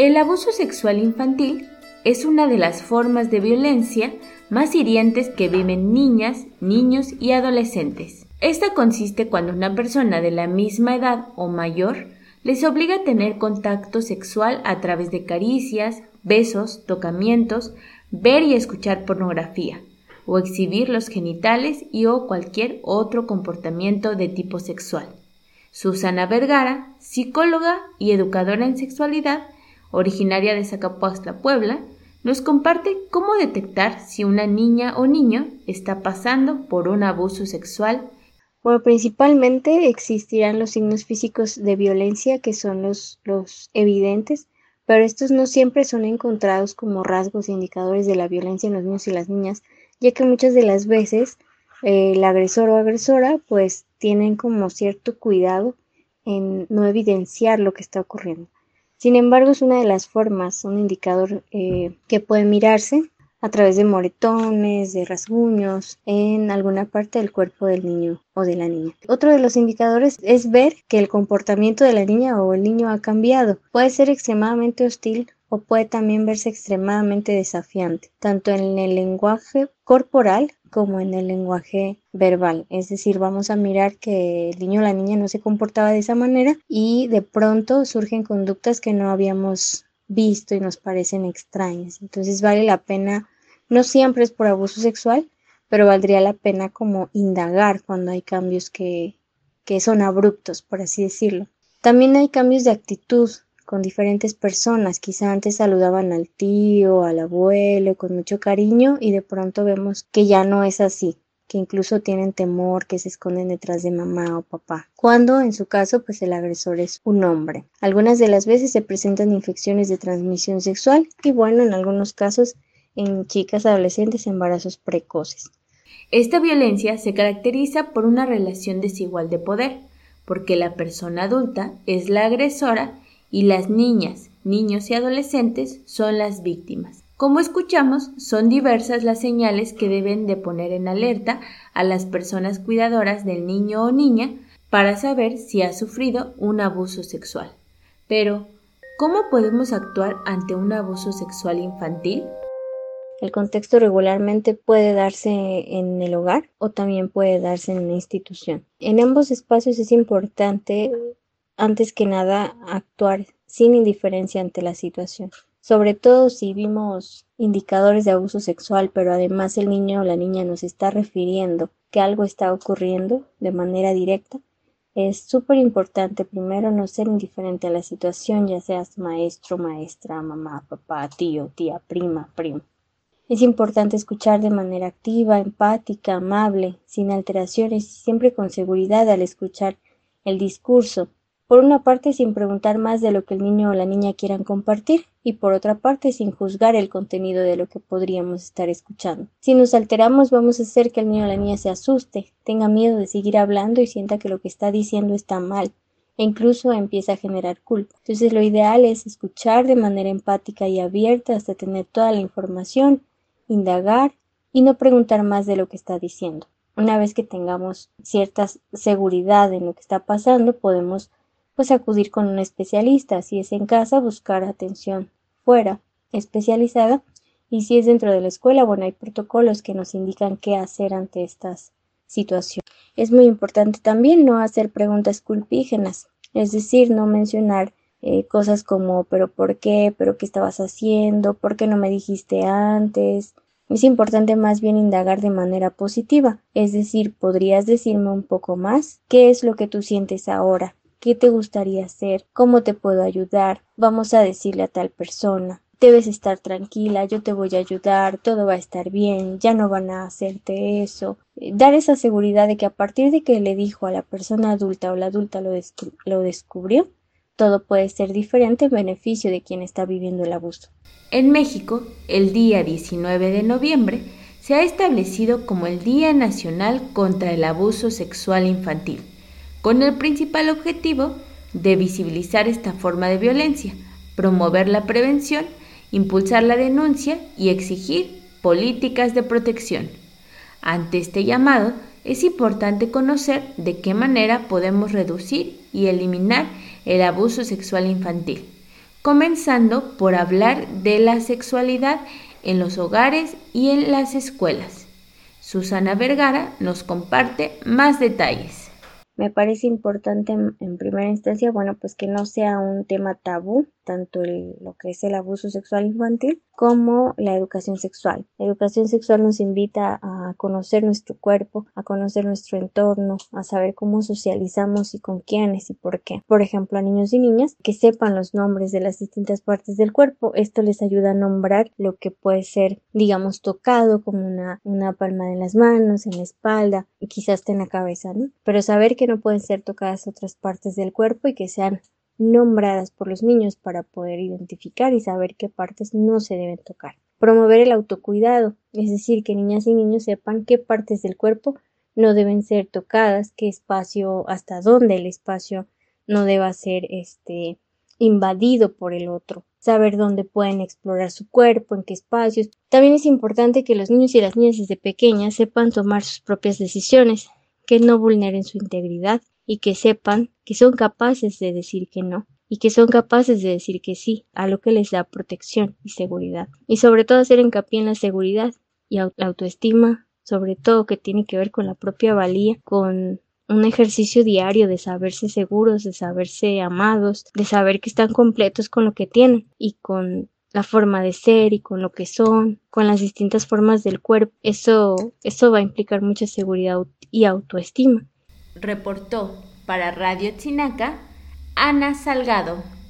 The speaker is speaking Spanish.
El abuso sexual infantil es una de las formas de violencia más hirientes que viven niñas, niños y adolescentes. Esta consiste cuando una persona de la misma edad o mayor les obliga a tener contacto sexual a través de caricias, besos, tocamientos, ver y escuchar pornografía, o exhibir los genitales y o cualquier otro comportamiento de tipo sexual. Susana Vergara, psicóloga y educadora en sexualidad, originaria de Zacapuaxtla, Puebla, nos comparte cómo detectar si una niña o niño está pasando por un abuso sexual. Bueno, principalmente existirán los signos físicos de violencia que son los evidentes, pero estos no siempre son encontrados como rasgos e indicadores de la violencia en los niños y las niñas, ya que muchas de las veces el agresor o agresora pues tienen como cierto cuidado en no evidenciar lo que está ocurriendo. Sin embargo, es una de las formas, un indicador que puede mirarse a través de moretones, de rasguños en alguna parte del cuerpo del niño o de la niña. Otro de los indicadores es ver que el comportamiento de la niña o el niño ha cambiado. Puede ser extremadamente hostil o puede también verse extremadamente desafiante, tanto en el lenguaje corporal como en el lenguaje verbal. Es decir, vamos a mirar que el niño o la niña no se comportaba de esa manera y de pronto surgen conductas que no habíamos visto y nos parecen extrañas. Entonces vale la pena, no siempre es por abuso sexual, pero valdría la pena como indagar cuando hay cambios que son abruptos, por así decirlo. También hay cambios de actitud con diferentes personas. Quizá antes saludaban al tío, al abuelo con mucho cariño y de pronto vemos que ya no es así, que incluso tienen temor, que se esconden detrás de mamá o papá, cuando en su caso pues el agresor es un hombre. Algunas de las veces se presentan infecciones de transmisión sexual y bueno, en algunos casos en chicas adolescentes embarazos precoces. Esta violencia se caracteriza por una relación desigual de poder, porque la persona adulta es la agresora y las niñas, niños y adolescentes son las víctimas. Como escuchamos, son diversas las señales que deben de poner en alerta a las personas cuidadoras del niño o niña para saber si ha sufrido un abuso sexual. Pero, ¿cómo podemos actuar ante un abuso sexual infantil? El contexto regularmente puede darse en el hogar o también puede darse en una institución. En ambos espacios es importante, antes que nada, actuar sin indiferencia ante la situación. Sobre todo si vimos indicadores de abuso sexual, pero además el niño o la niña nos está refiriendo que algo está ocurriendo de manera directa, es súper importante primero no ser indiferente a la situación, ya seas maestro, maestra, mamá, papá, tío, tía, prima, primo. Es importante escuchar de manera activa, empática, amable, sin alteraciones y siempre con seguridad al escuchar el discurso. Por una parte, sin preguntar más de lo que el niño o la niña quieran compartir y por otra parte, sin juzgar el contenido de lo que podríamos estar escuchando. Si nos alteramos, vamos a hacer que el niño o la niña se asuste, tenga miedo de seguir hablando y sienta que lo que está diciendo está mal e incluso empieza a generar culpa. Entonces, lo ideal es escuchar de manera empática y abierta hasta tener toda la información, indagar y no preguntar más de lo que está diciendo. Una vez que tengamos cierta seguridad en lo que está pasando, podemos pues acudir con un especialista. Si es en casa, buscar atención fuera especializada y si es dentro de la escuela, bueno, hay protocolos que nos indican qué hacer ante estas situaciones. Es muy importante también no hacer preguntas culpígenas, es decir, no mencionar cosas como ¿pero por qué? ¿Pero qué estabas haciendo? ¿Por qué no me dijiste antes? Es importante más bien indagar de manera positiva, es decir, ¿podrías decirme un poco más? ¿Qué es lo que tú sientes ahora? ¿Qué te gustaría hacer? ¿Cómo te puedo ayudar? Vamos a decirle a tal persona. Debes estar tranquila, yo te voy a ayudar, todo va a estar bien, ya no van a hacerte eso. Dar esa seguridad de que a partir de que le dijo a la persona adulta o la adulta lo descubrió, todo puede ser diferente en beneficio de quien está viviendo el abuso. En México, el día 19 de noviembre se ha establecido como el Día Nacional contra el Abuso Sexual Infantil, con el principal objetivo de visibilizar esta forma de violencia, promover la prevención, impulsar la denuncia y exigir políticas de protección. Ante este llamado, es importante conocer de qué manera podemos reducir y eliminar el abuso sexual infantil. comenzando por hablar de la sexualidad en los hogares y en las escuelas. Susana Vergara nos comparte más detalles. Me parece importante en primera instancia, pues que no sea un tema tabú, tanto lo que es el abuso sexual infantil como la educación sexual. La educación sexual nos invita a conocer nuestro cuerpo, a conocer nuestro entorno, a saber cómo socializamos y con quiénes y por qué. Por ejemplo, a niños y niñas que sepan los nombres de las distintas partes del cuerpo. Esto les ayuda a nombrar lo que puede ser, digamos, tocado, como una palma de las manos, en la espalda y quizás hasta en la cabeza, ¿no? Pero saber que no pueden ser tocadas otras partes del cuerpo y que sean nombradas por los niños para poder identificar y saber qué partes no se deben tocar. Promover el autocuidado, es decir, que niñas y niños sepan qué partes del cuerpo no deben ser tocadas, qué espacio, hasta dónde el espacio no deba ser invadido por el otro. Saber dónde pueden explorar su cuerpo, en qué espacios. También es importante que los niños y las niñas desde pequeñas sepan tomar sus propias decisiones, que no vulneren su integridad y que sepan que son capaces de decir que no y que son capaces de decir que sí a lo que les da protección y seguridad. Y sobre todo hacer hincapié en la seguridad y la autoestima, sobre todo que tiene que ver con la propia valía, con un ejercicio diario de saberse seguros, de saberse amados, de saber que están completos con lo que tienen y con la forma de ser y con lo que son, con las distintas formas del cuerpo. Eso va a implicar mucha seguridad y autoestima. Reportó para Radio Chinaca Ana Salgado.